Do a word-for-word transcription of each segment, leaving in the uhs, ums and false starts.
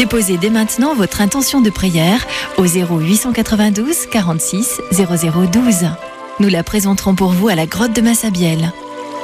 Déposez dès maintenant votre intention de prière au zéro huit cent quatre-vingt-douze quarante-six zéro zéro douze. Nous la présenterons pour vous à la grotte de Massabielle.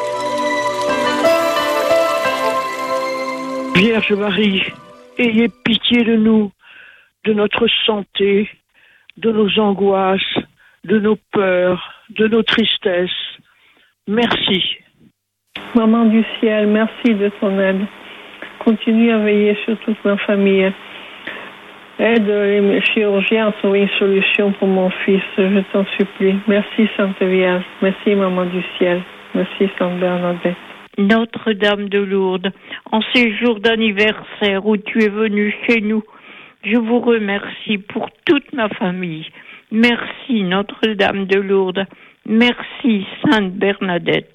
Vierge Marie, ayez pitié de nous, de notre santé, de nos angoisses, de nos peurs, de nos tristesses. Merci. Maman du ciel, merci de ton aide. Continue à veiller sur toute ma famille. Aide les chirurgiens à trouver une solution pour mon fils, je t'en supplie. Merci Sainte Vierge, merci Maman du ciel, merci Sainte Bernadette. Notre-Dame de Lourdes, en ces jours d'anniversaire où tu es venue chez nous, je vous remercie pour toute ma famille. Merci Notre-Dame de Lourdes, merci Sainte Bernadette.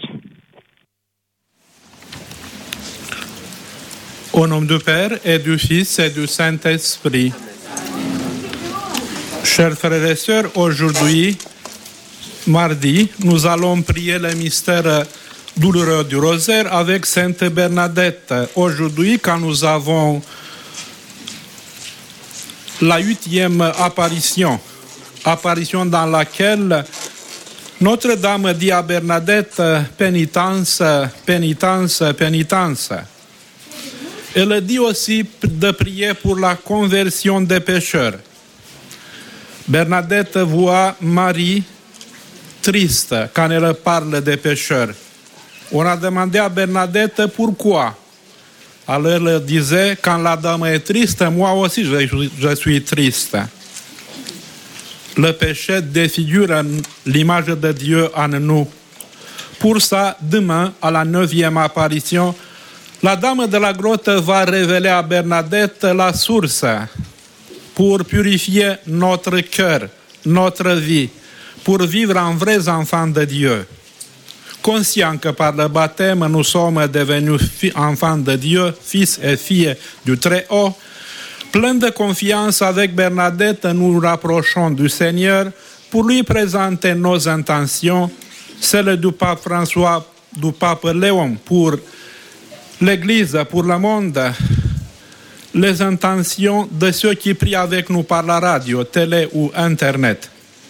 Au nom du Père et du Fils et du Saint-Esprit. Chers frères et sœurs, aujourd'hui, mardi, nous allons prier le mystère douloureux du rosaire avec Sainte Bernadette. Aujourd'hui, quand nous avons la huitième apparition, apparition dans laquelle Notre-Dame dit à Bernadette, pénitence, pénitence, pénitence. Elle dit aussi de prier pour la conversion des pécheurs. Bernadette voit Marie triste quand elle parle des pécheurs. On a demandé à Bernadette pourquoi. Alors elle disait, quand la dame est triste, moi aussi je, je suis triste. Le péché défigure l'image de Dieu en nous. Pour ça, demain, à la neuvième apparition, la dame de la grotte va révéler à Bernadette la source pour purifier notre cœur, notre vie, pour vivre en vrais enfants de Dieu. Conscient que par le baptême, nous sommes devenus enfants de Dieu, fils et filles du Très-Haut, plein de confiance avec Bernadette, nous rapprochons du Seigneur pour lui présenter nos intentions, celles du pape François, du pape Léon pour l'Église, pour le monde, les intentions de ceux qui prient avec nous par la radio, télé ou Internet.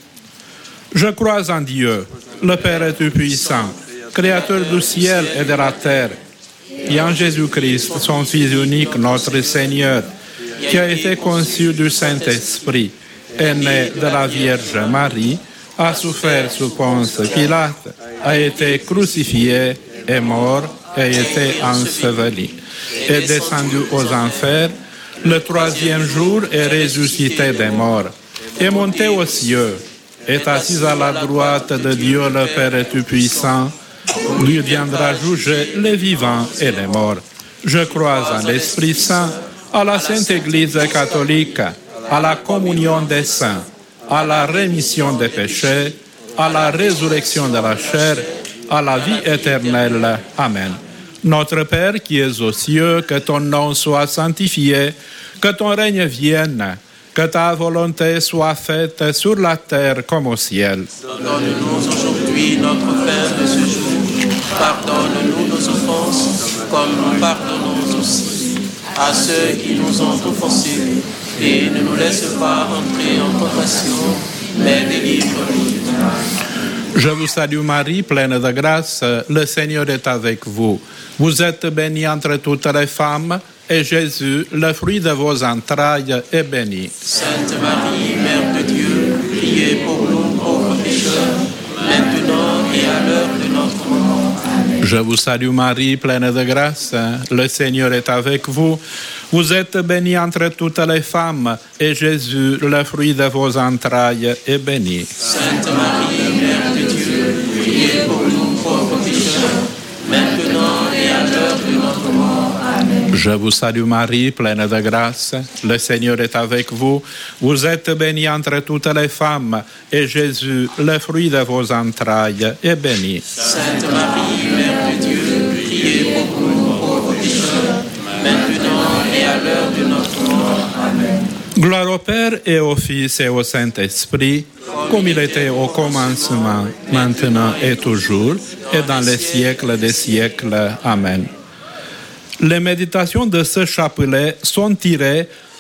Je crois en Dieu, le Père Tout-Puissant, Créateur du ciel et de la terre, et en Jésus-Christ, son Fils unique, notre Seigneur, qui a été conçu du Saint-Esprit, est né de la Vierge Marie, a souffert sous Ponce Pilate, a été crucifié, est mort, a été enseveli, est descendu aux enfers, le troisième jour est ressuscité des morts, est monté aux cieux, est assis à la droite de Dieu le Père Tout-Puissant, lui viendra juger les vivants et les morts. Je crois en l'Esprit Saint, à la Sainte Église catholique, à la communion des saints, à la rémission des péchés, à la résurrection de la chair, à la vie éternelle. Amen. Notre Père qui es aux cieux, que ton nom soit sanctifié, que ton règne vienne, que ta volonté soit faite sur la terre comme au ciel. Donne-nous aujourd'hui notre pain de ce jour. Pardonne-nous nos offenses, comme nous pardonnons aussi à ceux qui nous ont offensés. Et ne nous laisse pas entrer en tentation, mais délivre-nous du mal. Je vous salue Marie, pleine de grâce, le Seigneur est avec vous. Vous êtes bénie entre toutes les femmes, et Jésus, le fruit de vos entrailles, est béni. Sainte Marie, Mère de Dieu, priez pour nous pauvres pécheurs, maintenant et à l'heure de notre mort. Amen. Je vous salue Marie, pleine de grâce, le Seigneur est avec vous. Vous êtes bénie entre toutes les femmes, et Jésus, le fruit de vos entrailles, est béni. Sainte Marie, Mère de Dieu, priez pour nous pauvres pécheurs, maintenant et à l'heure de notre mort. Amen. Je vous salue Marie, pleine de grâce, le Seigneur est avec vous. Vous êtes bénie entre toutes les femmes, et Jésus, le fruit de vos entrailles, est béni. Sainte Marie, Mère de Dieu, priez pour nous pauvres pécheurs, maintenant et à l'heure de notre mort. Amen. Gloire au Père et au Fils et au Saint-Esprit, comme il était au commencement, maintenant et toujours, et dans les siècles des siècles. Amen. Les méditations de ce chapelet sont tirées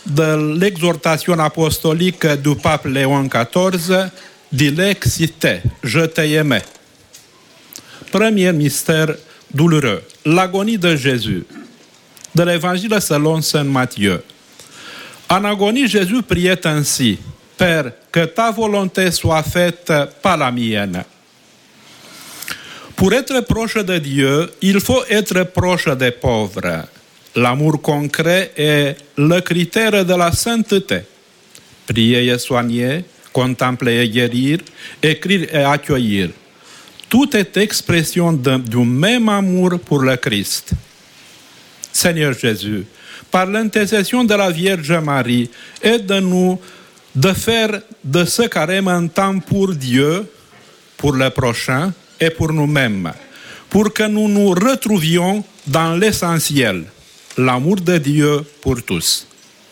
de l'exhortation apostolique du pape Léon quatorze, Dilexite, je t'ai aimé. Premier mystère douloureux, l'agonie de Jésus. De l'Évangile selon saint Matthieu. En agonie, Jésus priait ainsi, « Père, que ta volonté soit faite, pas la mienne. » Pour être proche de Dieu, il faut être proche des pauvres. L'amour concret est le critère de la sainteté. Prier et soigner, contempler et guérir, écrire et accueillir. Tout est expression de, du même amour pour le Christ. Seigneur Jésus, par l'intercession de la Vierge Marie, aide-nous de faire de ce carême un temps pour Dieu, pour le prochain et pour nous-mêmes, pour que nous nous retrouvions dans l'essentiel, l'amour de Dieu pour tous.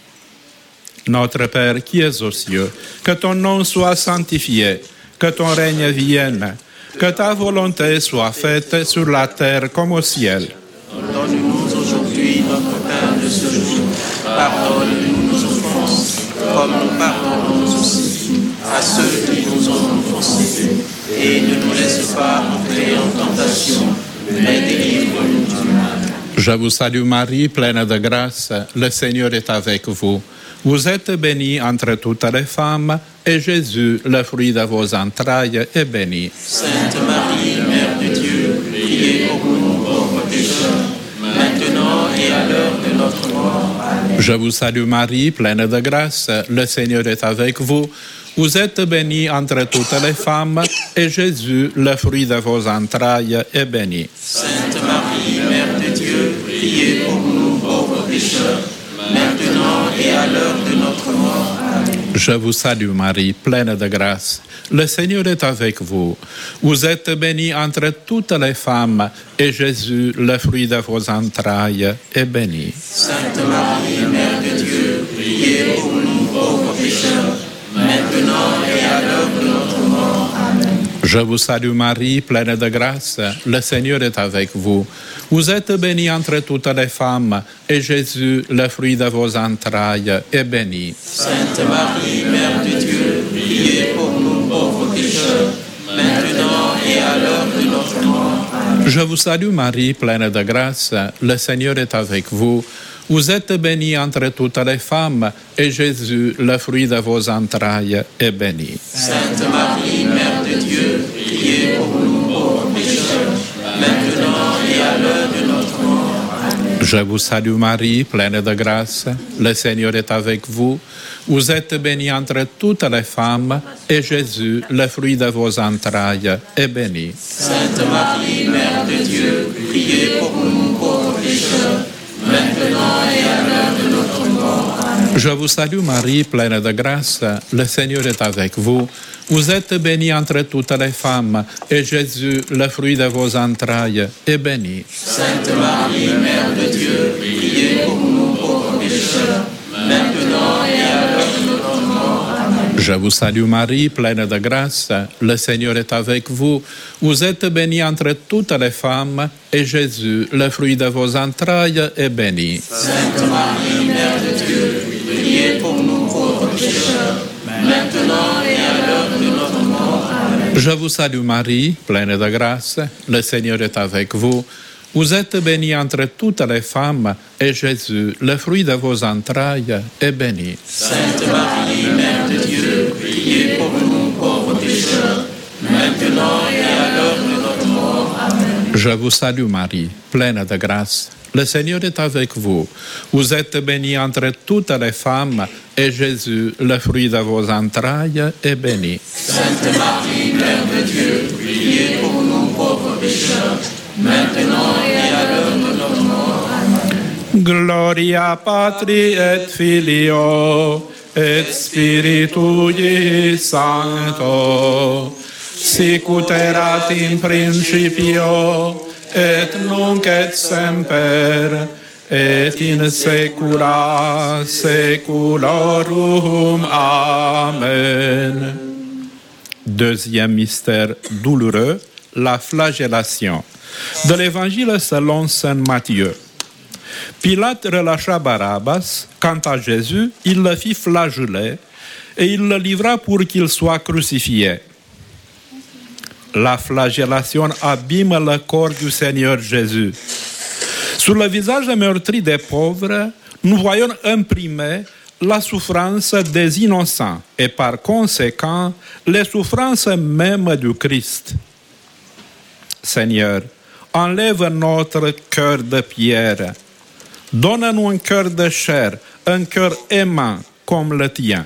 Notre Père qui es aux cieux, que ton nom soit sanctifié, que ton règne vienne, que ta volonté soit faite sur la terre comme au ciel. Donne-nous aujourd'hui notre pain de ce jour. Pardonne-nous nos offenses, comme nous pardonnons aussi à ceux qui nous ont offensés. Et ne nous laisse pas entrer en tentation, mais délivre-nous du mal. Je vous salue Marie, pleine de grâce, le Seigneur est avec vous. Vous êtes bénie entre toutes les femmes, et Jésus, le fruit de vos entrailles, est béni. Sainte Marie, Mère de Dieu, priez pour nous pauvres pécheurs, maintenant et à l'heure de notre mort. Amen. Je vous salue Marie, pleine de grâce, le Seigneur est avec vous. Vous êtes bénie entre toutes les femmes, et Jésus, le fruit de vos entrailles, est béni. Sainte Marie, Mère de Dieu, priez pour nous pauvres pécheurs, maintenant et à l'heure de notre mort. Amen. Je vous salue Marie, pleine de grâce. Le Seigneur est avec vous. Vous êtes bénie entre toutes les femmes, et Jésus, le fruit de vos entrailles, est béni. Sainte Marie, Mère de Dieu, priez pour nous pauvres pécheurs, maintenant et à l'heure de notre mort. Amen. Je vous salue Marie, pleine de grâce. Le Seigneur est avec vous. Vous êtes bénie entre toutes les femmes, et Jésus, le fruit de vos entrailles, est béni. Sainte Marie, Mère de Dieu, priez pour nous pauvres pécheurs, maintenant et à l'heure de notre mort. Amen. Je vous salue Marie, pleine de grâce. Le Seigneur est avec vous. Vous êtes bénie entre toutes les femmes, et Jésus, le fruit de vos entrailles, est béni. Sainte Marie, Mère de Dieu, priez pour nous pauvres pécheurs, maintenant et à l'heure de notre mort. Amen. Je vous salue Marie, pleine de grâce. Le Seigneur est avec vous. Vous êtes bénie entre toutes les femmes, et Jésus, le fruit de vos entrailles, est béni. Sainte Marie, Mère de Dieu, priez pour nous pauvres pécheurs, maintenant et à l'heure de notre mort. Amen. Je vous salue Marie, pleine de grâce. Le Seigneur est avec vous. Vous êtes bénie entre toutes les femmes, et Jésus, le fruit de vos entrailles, est béni. Sainte Marie, Mère de Dieu, priez pour nous pauvres pécheurs, maintenant et à l'heure de notre mort. Amen. Je vous salue Marie, pleine de grâce. Le Seigneur est avec vous. Vous êtes bénie entre toutes les femmes, et Jésus, le fruit de vos entrailles, est béni. Sainte Marie, Mère de Dieu, priez pour nous pauvres pécheurs, maintenant et à l'heure de notre mort. Amen. Je vous salue Marie, pleine de grâce. Le Seigneur est avec vous. Vous êtes bénie entre toutes les femmes, et Jésus, le fruit de vos entrailles, est béni. Sainte Marie, Mère de Dieu, priez pour nous pauvres pécheurs, maintenant et à l'heure de notre mort. Amen. Je vous salue Marie, pleine de grâce. Le Seigneur est avec vous. Vous êtes bénie entre toutes les femmes, et Jésus, le fruit de vos entrailles, est béni. Sainte Marie, Mère de Dieu, priez pour nous pauvres pécheurs, maintenant et à l'heure de notre mort. Amen. Gloria Patri et Filio et Spiritui Sancto, sicut erat in principio et nunc et semper et in saecula saeculorum. Amen. Deuxième mystère douloureux, la flagellation. De l'Évangile selon saint Matthieu. Pilate relâcha Barabbas. Quant à Jésus, il le fit flageller et il le livra pour qu'il soit crucifié. La flagellation abîme le corps du Seigneur Jésus. Sur le visage meurtri des pauvres, nous voyons imprimé la souffrance des innocents et par conséquent les souffrances même du Christ. Seigneur, enlève notre cœur de pierre. Donne-nous un cœur de chair, un cœur aimant comme le tien.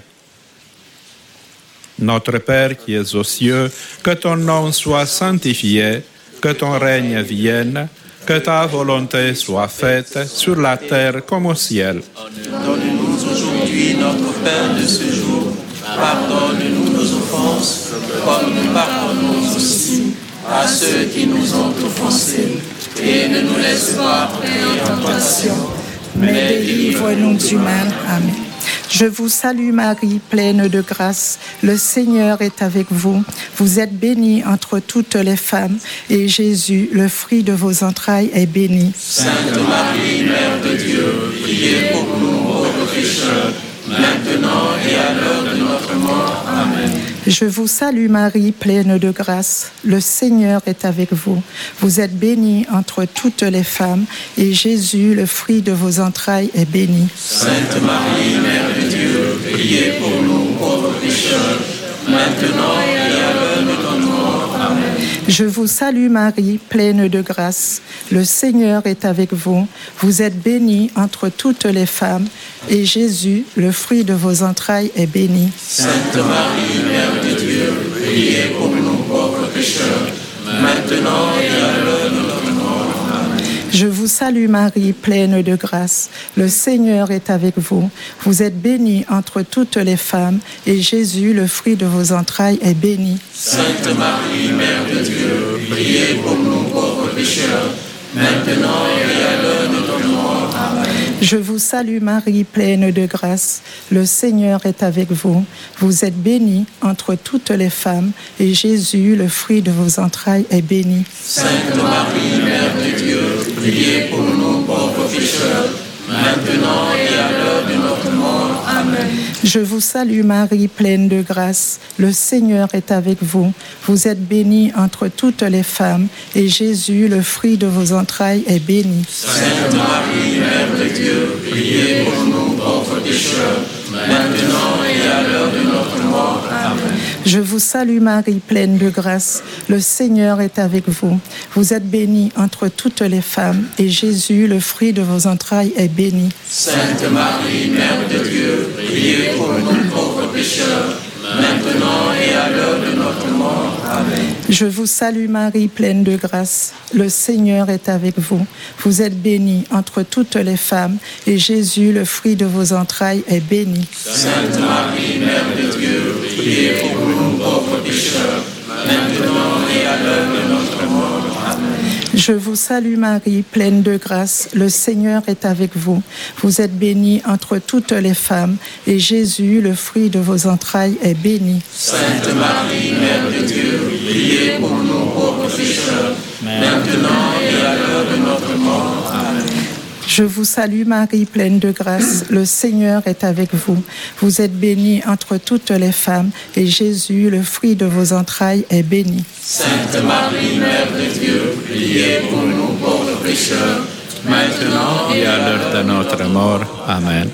Notre Père qui es aux cieux, que ton nom soit sanctifié, que ton règne vienne, que ta volonté soit faite sur la terre comme au ciel. Donne-nous aujourd'hui notre pain de ce jour. Pardonne-nous nos offenses, comme nous pardonnons aussi à ceux qui nous ont offensés. Et ne nous laisse pas tomber en tentation, mais délivre-nous du mal. Amen. Je vous salue Marie, pleine de grâce. Le Seigneur est avec vous. Vous êtes bénie entre toutes les femmes, et Jésus, le fruit de vos entrailles, est béni. Sainte Marie, Mère de Dieu, priez pour nous pauvres pécheurs, maintenant et à l'heure de notre mort. Amen. Je vous salue Marie, pleine de grâce. Le Seigneur est avec vous. Vous êtes bénie entre toutes les femmes, et Jésus, le fruit de vos entrailles, est béni. Sainte Marie, Mère de Dieu, priez pour nous pauvres pécheurs, maintenant et à l'heure de notre mort. Amen. Je vous salue Marie, pleine de grâce. Le Seigneur est avec vous. Vous êtes bénie entre toutes les femmes, et Jésus, le fruit de vos entrailles, est béni. Sainte Marie, Mère de Dieu, priez pour nous pauvres pécheurs, maintenant et à l'heure de notre mort. Amen. Je vous salue Marie, pleine de grâce. Le Seigneur est avec vous. Vous êtes bénie entre toutes les femmes, et Jésus, le fruit de vos entrailles, est béni. Sainte Marie, Mère de Dieu, priez pour nous pauvres pécheurs, maintenant et à l'heure de notre mort. Amen. Je vous salue Marie, pleine de grâce. Le Seigneur est avec vous. Vous êtes bénie entre toutes les femmes, et Jésus, le fruit de vos entrailles, est béni. Sainte Marie, Mère de Dieu, priez pour nous pauvres pécheurs, maintenant et à l'heure de notre mort. Amen. Je vous salue Marie, pleine de grâce. Le Seigneur est avec vous. Vous êtes bénie entre toutes les femmes, et Jésus, le fruit de vos entrailles, est béni. Sainte Marie, Mère de Dieu, priez pour nous pauvres pécheurs, maintenant et à l'heure de notre mort. Amen. Je vous salue Marie, pleine de grâce. Le Seigneur est avec vous. Vous êtes bénie entre toutes les femmes, et Jésus, le fruit de vos entrailles, est béni. Sainte Marie, Mère de Dieu, priez pour nous pauvres pécheurs, maintenant et à l'heure de notre mort. Amen. Je vous salue Marie, pleine de grâce. Le Seigneur est avec vous. Vous êtes bénie entre toutes les femmes, et Jésus, le fruit de vos entrailles, est béni. Sainte Marie, Mère de Dieu, priez pour nous pauvres pécheurs, maintenant et à l'heure de notre mort. Amen. Je vous salue Marie, pleine de grâce. Le Seigneur est avec vous. Vous êtes bénie entre toutes les femmes, et Jésus, le fruit de vos entrailles, est béni. Sainte Marie, Mère de Dieu, priez pour nous pauvres pécheurs, maintenant et à l'heure de notre mort. Amen. Je vous salue Marie, pleine de grâce. Le Seigneur est avec vous. Vous êtes bénie entre toutes les femmes, et Jésus, le fruit de vos entrailles, est béni. Sainte Marie, Mère de Dieu, priez pour nous pauvres pécheurs, maintenant et à l'heure de notre mort. Amen.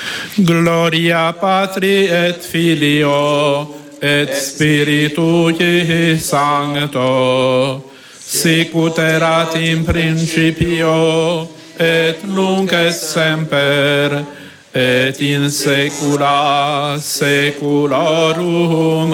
Gloria Patri et Filio et Spiritui Sancto, sic ut erat in principio et nunc et semper, et in saecula saeculorum.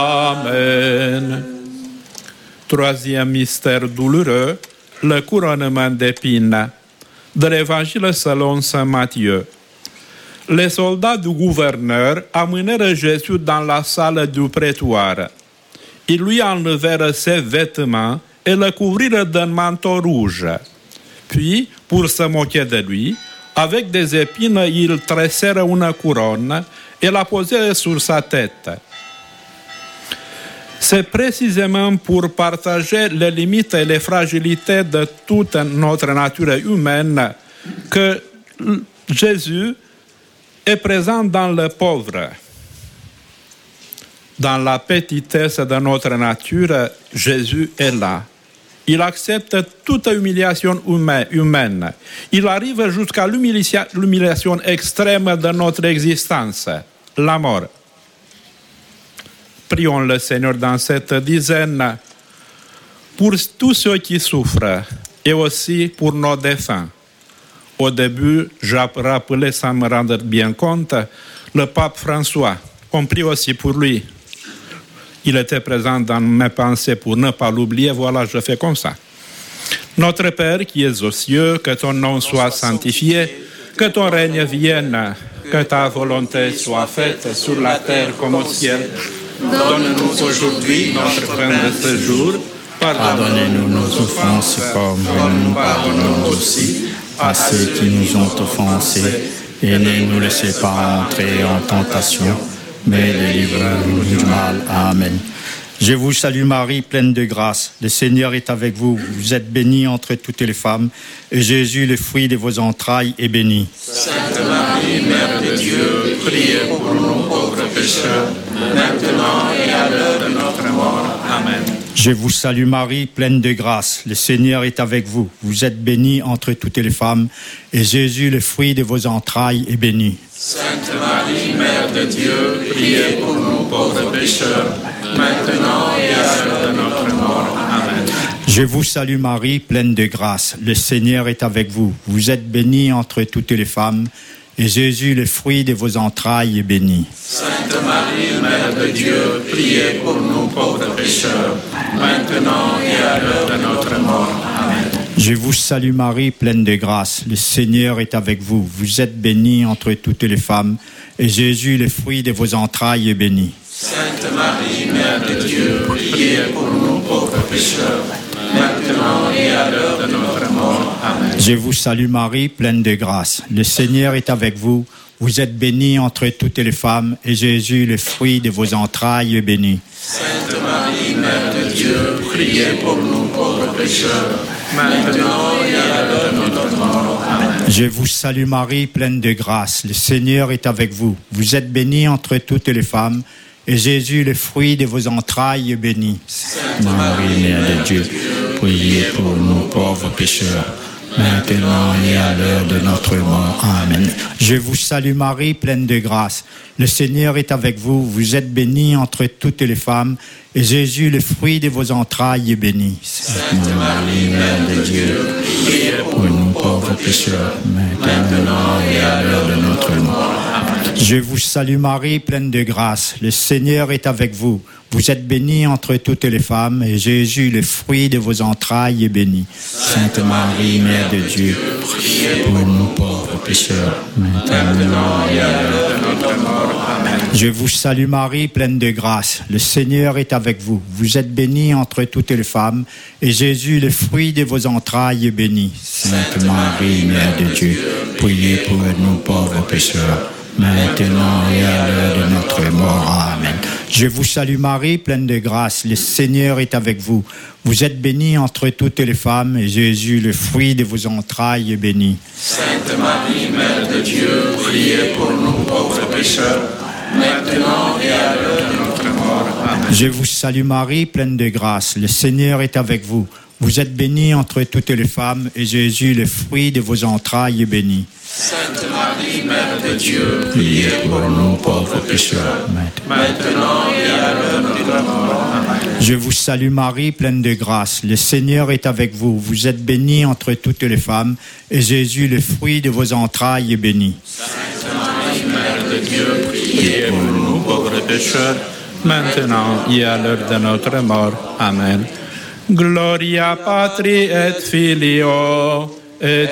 Amen. Troisième mystère douloureux, le couronnement d'épines. De l'Évangile selon saint Matthieu. Les soldats du gouverneur amenèrent Jésus dans la salle du prétoire. Ils lui enlevèrent ses vêtements et le couvrirent d'un manteau rouge. Puis, pour se moquer de lui, avec des épines, ils tressèrent une couronne et la posèrent sur sa tête. C'est précisément pour partager les limites et les fragilités de toute notre nature humaine que Jésus est présent dans le pauvre. Dans la petitesse de notre nature, Jésus est là. Il accepte toute humiliation humaine. Il arrive jusqu'à l'humiliation extrême de notre existence, la mort. Prions le Seigneur dans cette dizaine pour tous ceux qui souffrent et aussi pour nos défunts. Au début, j'ai rappelé sans me rendre bien compte le pape François. On prie aussi pour lui. Il était présent dans mes pensées pour ne pas l'oublier. Voilà, je fais comme ça. Notre Père qui es aux cieux, que ton nom soit sanctifié, que ton règne vienne, que ta volonté soit faite sur la terre comme au ciel. Donne-nous aujourd'hui notre pain de ce jour. Pardonnez-nous nos offenses comme nous pardonnons aussi à ceux qui nous ont offensés. Et ne nous laissez pas entrer en tentation, mais délivre-nous du mal. Amen. Je vous salue Marie, pleine de grâce. Le Seigneur est avec vous. Vous êtes bénie entre toutes les femmes. Et Jésus, le fruit de vos entrailles, est béni. Sainte Marie, Mère de Dieu, priez pour nous pauvres pécheurs, maintenant et à l'heure de notre mort. Amen. Je vous salue Marie, pleine de grâce. Le Seigneur est avec vous. Vous êtes bénie entre toutes les femmes. Et Jésus, le fruit de vos entrailles, est béni. Sainte Marie, Mère de Dieu, priez pour nous pauvres pécheurs, maintenant et à l'heure de notre mort. Amen. Je vous salue Marie, pleine de grâce. Le Seigneur est avec vous. Vous êtes bénie entre toutes les femmes. Et Jésus, le fruit de vos entrailles, est béni. Sainte Marie, Mère de Dieu, priez pour nous pauvres pécheurs, maintenant et à l'heure de notre mort. Amen. Je vous salue Marie, pleine de grâce. Le Seigneur est avec vous. Vous êtes bénie entre toutes les femmes. Et Jésus, le fruit de vos entrailles, est béni. Sainte Marie, Mère de Dieu, priez pour nous pauvres pécheurs, maintenant et à l'heure de notre mort. Amen. Je vous salue Marie, pleine de grâce. Le Seigneur est avec vous. Vous êtes bénie entre toutes les femmes. Et Jésus, le fruit de vos entrailles, est béni. Sainte Marie, Mère de Dieu, priez pour nous pauvres pécheurs, maintenant et à l'heure de notre mort. Amen. Je vous salue Marie, pleine de grâce. Le Seigneur est avec vous. Vous êtes bénie entre toutes les femmes. Et Jésus, le fruit de vos entrailles, est béni. Sainte Marie, Mère de Dieu, priez pour nous pauvres pécheurs, maintenant et à l'heure de notre mort. Amen. Je vous salue Marie, pleine de grâce. Le Seigneur est avec vous. Vous êtes bénie entre toutes les femmes. Et Jésus, le fruit de vos entrailles, est béni. Sainte Marie, Mère de Dieu, priez pour nous pauvres pécheurs, maintenant et à l'heure de notre mort. Amen. Je vous salue Marie, pleine de grâce. Le Seigneur est avec vous. Vous êtes bénie entre toutes les femmes, et Jésus, le fruit de vos entrailles, est béni. Sainte Marie, Mère de Dieu, priez pour nous pauvres pécheurs, maintenant et à l'heure de notre mort. Amen. Je vous salue Marie, pleine de grâce. Le Seigneur est avec vous. Vous êtes bénie entre toutes les femmes, et Jésus, le fruit de vos entrailles, est béni. Sainte Marie, Mère de Dieu, priez pour nous pauvres pécheurs, maintenant et à l'heure de notre mort. Amen. Je vous salue Marie, pleine de grâce. Le Seigneur est avec vous. Vous êtes bénie entre toutes les femmes, et Jésus, le fruit de vos entrailles, est béni. Sainte Marie, Mère de Dieu, priez pour nous pauvres pécheurs, maintenant et à l'heure de notre mort. Amen. Je vous salue Marie, pleine de grâce. Le Seigneur est avec vous. Vous êtes bénie entre toutes les femmes, et Jésus, le fruit de vos entrailles, est béni. Sainte Marie, Mère de Dieu, priez pour nous pauvres pécheurs, maintenant et à l'heure de notre mort. Amen. Je vous salue Marie, pleine de grâce. Le Seigneur est avec vous. Vous êtes bénie entre toutes les femmes, et Jésus, le fruit de vos entrailles, est béni. Sainte Marie, Mère de Dieu, priez pour nous pauvres pécheurs, maintenant et à l'heure de notre mort. Amen. Gloria Patri et Filio et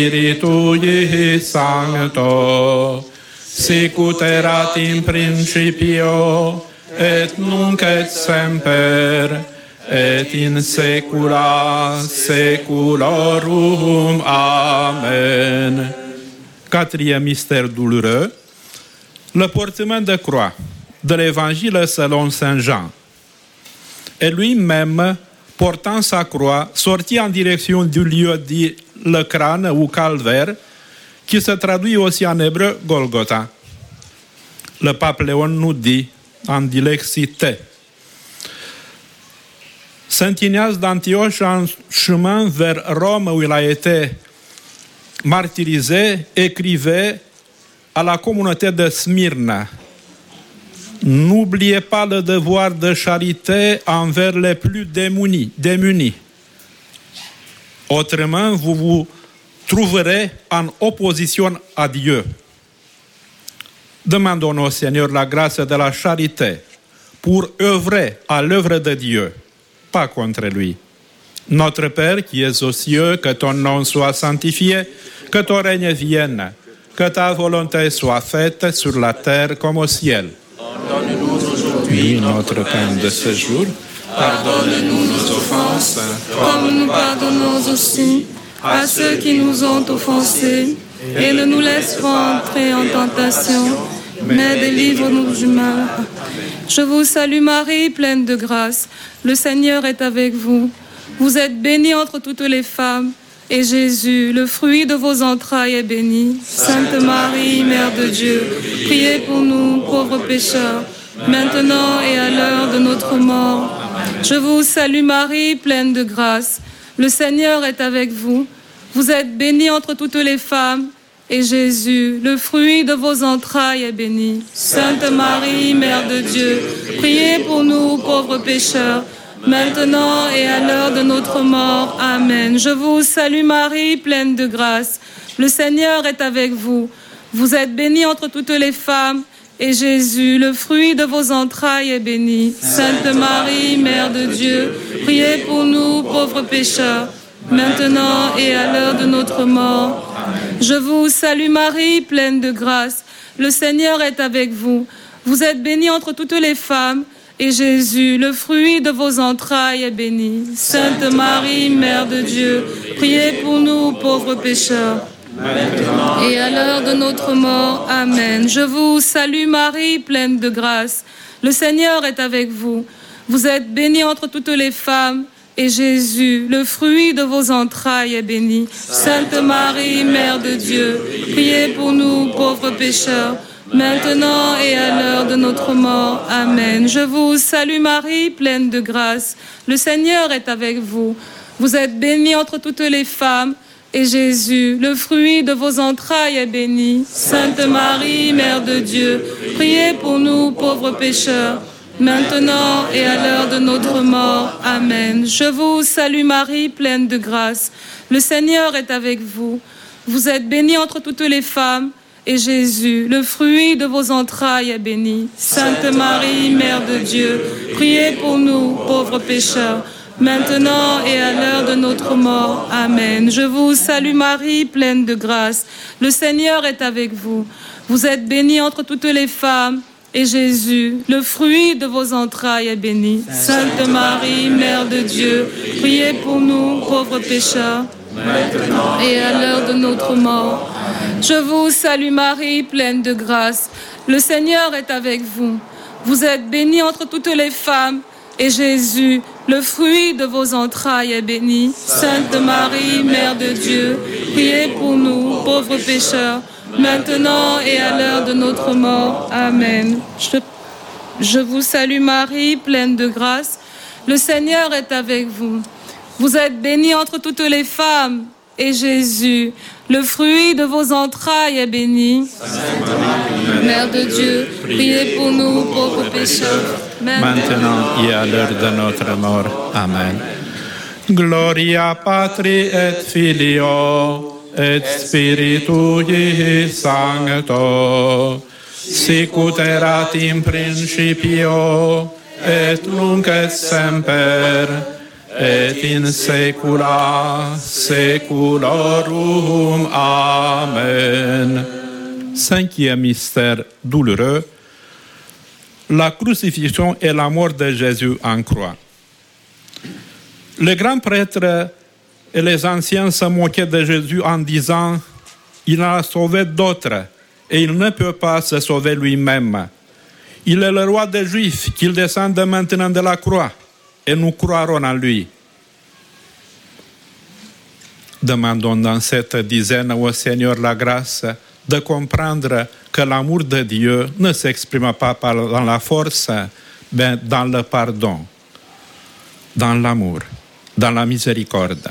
Spiritui Sancto, sicut erat in principio et nunc et semper et in saecula saeculorum. Amen. Quatrième mystère douloureux, le portement de croix de l'Évangile selon saint Jean. Et lui-même, portant sa croix, sortit en direction du lieu dit le crâne ou calvaire, qui se traduit aussi en hébreu Golgotha. Le pape Léon nous dit en dilexité. Saint Ignace d'Antioche, en chemin vers Rome où il a été martyrisé, écrivait à la communauté de Smyrne: n'oubliez pas le devoir de charité envers les plus démunis, démunis. Autrement, vous vous trouverez en opposition à Dieu. Demandons au Seigneur la grâce de la charité pour œuvrer à l'œuvre de Dieu, pas contre lui. Notre Père qui es aux cieux, que ton nom soit sanctifié, que ton règne vienne, que ta volonté soit faite sur la terre comme au ciel. Donne-nous aujourd'hui notre pain de ce jour. Pardonne-nous nos offenses, comme nous pardonnons aussi à ceux qui nous ont offensés. Et ne nous laisse pas entrer en tentation, mais délivre-nous du mal. Je vous salue Marie, pleine de grâce. Le Seigneur est avec vous. Vous êtes bénie entre toutes les femmes, et Jésus, le fruit de vos entrailles, est béni. Sainte Marie, Mère de Dieu, priez pour nous, pauvres pécheurs, maintenant et à l'heure de notre mort. Je vous salue Marie, pleine de grâce. Le Seigneur est avec vous. Vous êtes bénie entre toutes les femmes, et Jésus, le fruit de vos entrailles, est béni. Sainte Marie, Mère de Dieu, priez pour nous, pauvres pécheurs, maintenant et à l'heure de notre mort. Amen. Je vous salue Marie, pleine de grâce. Le Seigneur est avec vous. Vous êtes bénie entre toutes les femmes, et Jésus, le fruit de vos entrailles, est béni. Sainte Marie, Mère de Dieu, priez pour nous, pauvres pécheurs, maintenant et à l'heure de notre mort. Je vous salue Marie, pleine de grâce. Le Seigneur est avec vous. Vous êtes bénie entre toutes les femmes, et Jésus, le fruit de vos entrailles, est béni. Sainte Marie, Mère de Dieu, priez pour nous, pauvres pécheurs, maintenant et à l'heure de notre mort. Amen. Je vous salue Marie, pleine de grâce. Le Seigneur est avec vous. Vous êtes bénie entre toutes les femmes, et Jésus, le fruit de vos entrailles, est béni. Sainte Marie, Mère de Dieu, priez pour nous, pauvres pécheurs, maintenant et à l'heure de notre mort. Amen. Je vous salue Marie, pleine de grâce. Le Seigneur est avec vous. Vous êtes bénie entre toutes les femmes, et Jésus, le fruit de vos entrailles, est béni. Sainte Marie, Mère de Dieu, priez pour nous, pauvres pécheurs, maintenant et à l'heure de notre mort. Amen. Je vous salue Marie, pleine de grâce. Le Seigneur est avec vous. Vous êtes bénie entre toutes les femmes, et Jésus, le fruit de vos entrailles, est béni. Sainte Marie, Mère de Dieu, priez pour nous, pauvres pécheurs, maintenant et à l'heure de notre mort. Amen. Je vous salue Marie, pleine de grâce. Le Seigneur est avec vous. Vous êtes bénie entre toutes les femmes, et Jésus, le fruit de vos entrailles, est béni. Sainte Marie, Mère de Dieu, priez pour nous, pauvres pécheurs, maintenant et à l'heure de notre mort. Je vous salue Marie, pleine de grâce. Le Seigneur est avec vous. Vous êtes bénie entre toutes les femmes, et Jésus, le fruit de vos entrailles, est béni. Sainte Marie, Mère de Dieu, priez pour nous, pauvres pécheurs, maintenant et à l'heure de notre mort. Amen. Je, je vous salue Marie, pleine de grâce. Le Seigneur est avec vous. Vous êtes bénie entre toutes les femmes, et Jésus, le fruit de vos entrailles, est béni. Mère de Dieu, priez pour nous, pauvres pécheurs, maintenant et à l'heure de notre mort. Amen. Gloria Patri et Filio et Spiritui Sancto, sic ut erat in principio et nunc et semper et in saecula saeculorum. Amen. Cinquième mystère douloureux, la crucifixion et la mort de Jésus en croix. Les grands prêtres et les anciens se moquaient de Jésus en disant « Il a sauvé d'autres et il ne peut pas se sauver lui-même. Il est le roi des Juifs, qu'il descende maintenant de la croix et nous croirons en lui. » Demandons dans cette dizaine au Seigneur la grâce de comprendre que l'amour de Dieu ne s'exprime pas dans la force, mais dans le pardon, dans l'amour, dans la miséricorde.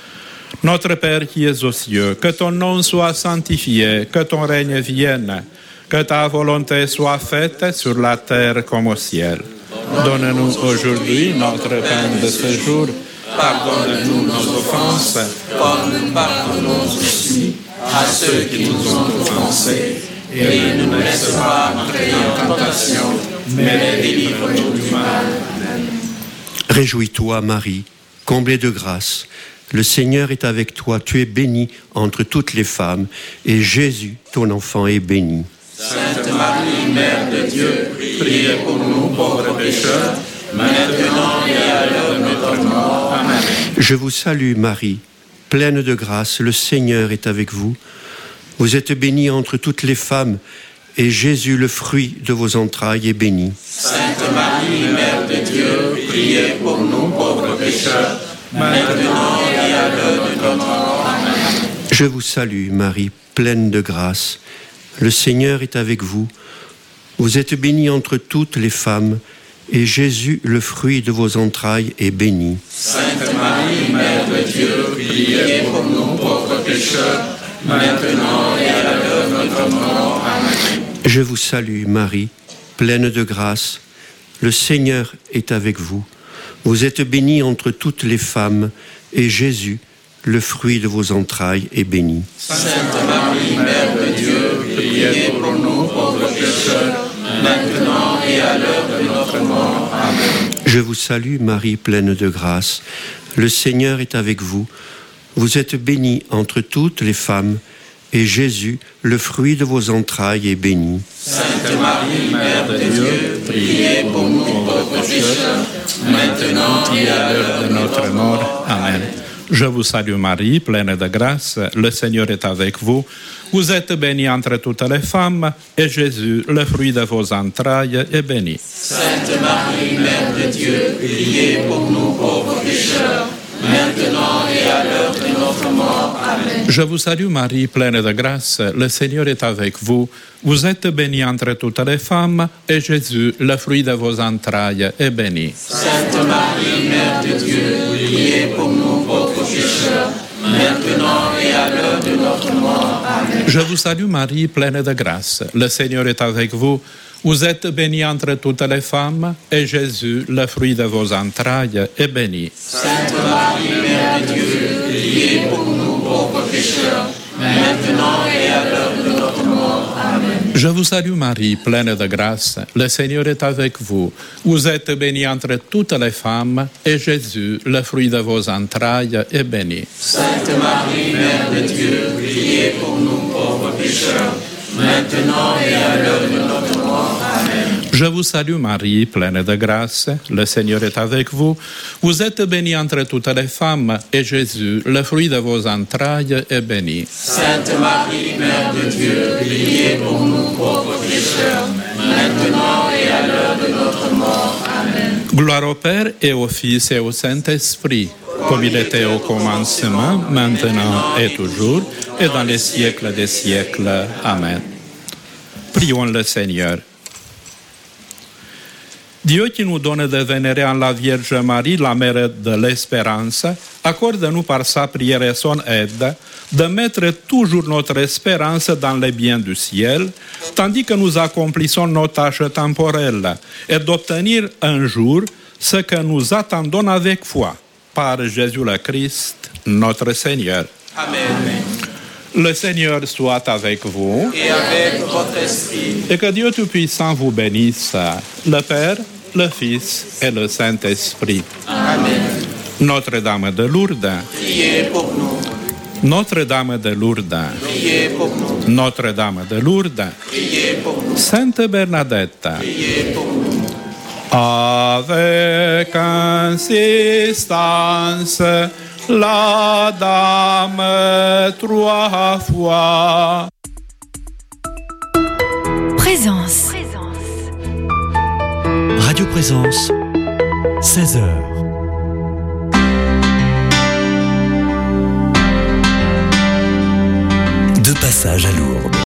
Notre Père qui es aux cieux, que ton nom soit sanctifié, que ton règne vienne, que ta volonté soit faite sur la terre comme au ciel. Donne-nous aujourd'hui notre pain de ce jour. Pardonne-nous nos offenses, comme nous pardonnons aussi à ceux qui nous ont offensés. Et ne nous laisse pas entrer en tentation, mais délivre-nous du mal. Amen. Réjouis-toi, Marie, comblée de grâce. Le Seigneur est avec toi, tu es bénie entre toutes les femmes, et Jésus, ton enfant, est béni. Sainte Marie, Mère de Dieu, priez pour nous pauvres pécheurs, maintenant et à l'heure de notre mort. Amen. Je vous salue, Marie, pleine de grâce, le Seigneur est avec vous. Vous êtes bénie entre toutes les femmes, et Jésus, le fruit de vos entrailles, est béni. Sainte Marie, Mère de Dieu, priez pour nous pauvres pécheurs, maintenant et à l'heure de notre mort. Amen. Je vous salue, Marie, pleine de grâce. Le Seigneur est avec vous. Vous êtes bénie entre toutes les femmes, et Jésus, le fruit de vos entrailles, est béni. Sainte Marie, Mère de Dieu, priez pour nous pauvres pécheurs, maintenant et à l'heure de notre mort. Amen. Je vous salue, Marie, pleine de grâce. Le Seigneur est avec vous. Vous êtes bénie entre toutes les femmes, et Jésus, le fruit de vos entrailles, est béni. Sainte Marie, Mère de Dieu, priez pour nous pauvres pécheurs, maintenant et à l'heure de notre mort. Amen. Je vous salue, Marie, pleine de grâce. Le Seigneur est avec vous. Vous êtes bénie entre toutes les femmes, et Jésus, le fruit de vos entrailles, est béni. Sainte Marie, Mère de Dieu, priez pour nous pauvres pécheurs, maintenant et à l'heure de notre mort. Amen. Je vous salue Marie, pleine de grâce, le Seigneur est avec vous. Vous êtes bénie entre toutes les femmes, et Jésus, le fruit de vos entrailles, est béni. Sainte Marie, Mère de Dieu, priez pour nous pauvres pécheurs, maintenant et à l'heure de notre mort. Amen. Je vous salue Marie, pleine de grâce, le Seigneur est avec vous. Vous êtes bénie entre toutes les femmes, et Jésus, le fruit de vos entrailles, est béni. Sainte Marie, Mère de Dieu, priez pour nous pauvres pécheurs, maintenant et à l'heure de notre mort. Amen. Je vous salue Marie, pleine de grâce, le Seigneur est avec vous. Vous êtes bénie entre toutes les femmes, et Jésus, le fruit de vos entrailles, est béni. Sainte Marie, Mère de Dieu, priez pour nous pauvres pécheurs, maintenant et à l'heure de notre mort. Amen. Je vous salue Marie, pleine de grâce, le Seigneur est avec vous. Vous êtes bénie entre toutes les femmes, et Jésus, le fruit de vos entrailles, est béni. Sainte Marie, Mère de Dieu, priez pour nous pauvres pécheurs, maintenant et à l'heure de notre mort. Amen. Je vous salue Marie, pleine de grâce, le Seigneur est avec vous. Vous êtes bénie entre toutes les femmes, et Jésus, le fruit de vos entrailles, est béni. Sainte Marie, Mère de Dieu, priez pour nous pauvres pécheurs, maintenant et à l'heure de notre mort. Amen. Gloire au Père et au Fils et au Saint-Esprit, comme il était au commencement, maintenant et toujours, et dans les siècles des siècles. Amen. Prions le Seigneur. Dieu qui nous donne de vénérer en la Vierge Marie, la mère de l'espérance, accorde-nous par sa prière et son aide de mettre toujours notre espérance dans les biens du ciel, tandis que nous accomplissons nos tâches temporelles, et d'obtenir un jour ce que nous attendons avec foi, par Jésus le Christ, notre Seigneur. Amen. Le Seigneur soit avec vous. Et avec votre esprit. Et que Dieu Tout-Puissant vous bénisse, le Père, le Fils et le Saint-Esprit. Amen. Notre-Dame de Lourdes. Priez pour nous. Notre-Dame de Lourdes. Priez pour nous. Notre-Dame de Lourdes. Priez pour nous. Sainte Bernadette. Priez pour nous. Avec insistance, la Dame trois fois. Présence. Radio Présence, seize heures. passage à Lourdes.